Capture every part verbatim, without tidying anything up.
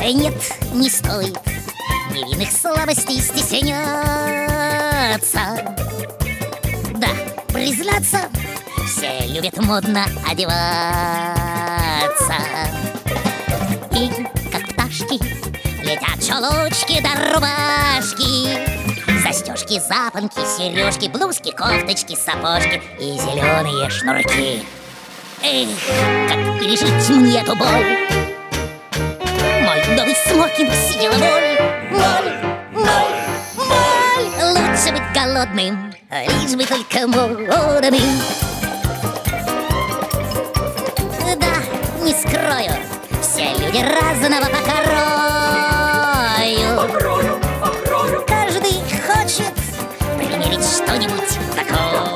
Нет, не стоит невинных слабостей стесняться. Да, признаться, все любят модно одеваться. И, как пташки, летят чулочки да рубашки, застежки, запонки, сережки, блузки, кофточки, сапожки и зеленые шнурки. Эх, как пережить мне эту боль? Мой новый смокинг съела моль, моль, моль, моль. Лучше быть голодным, лишь бы только модным. Да, не скрою, все люди разного покрою. Покрою, покрою. Каждый хочет примерить что-нибудь такое.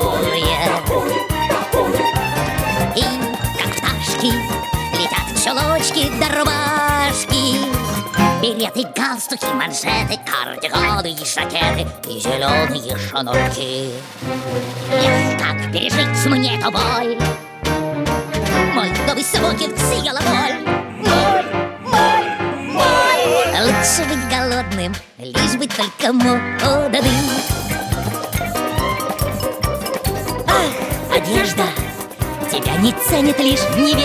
И как пташки летят чулочки да рубашки, береты, галстуки, манжеты, кардиганы и жакеты и зеленые шнурки. Эх, как пережить мне эту боль? Мой новый смокинг съела моль, моль, моль, моль. Лучше быть голодным, лишь бы только модным. Ах, одежда тебя не ценит лишь невежда.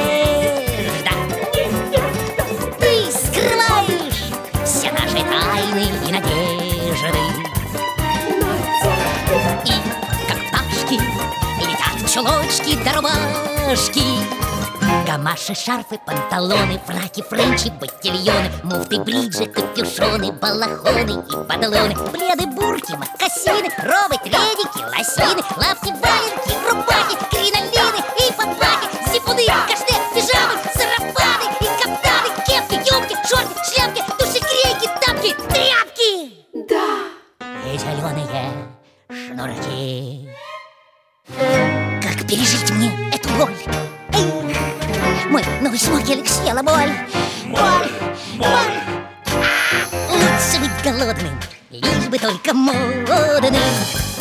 Ты скрываешь все наши тайны и надежды. И как пташки летят чулочки да рубашки, гамаши, шарфы, панталоны, фраки, френчи, ботильоны, муфты, бриджи, капюшоны, балахоны и падалоны, пледы, бурки, мокасины, робы, треники, лосины, лапти, валенки, рубахи, кринолины и папахи, зипуны, кашне, пижамы, сарафаны и каптаны, кепки, юбки, шорты, шляпки, душегрейки, тапки, тряпки. Да. И зеленые шнурки. Как пережить мне эту боль? Эх, мой новый смокинг съела боль. Боль, боль. А, лучше быть голодным, лишь бы только модным.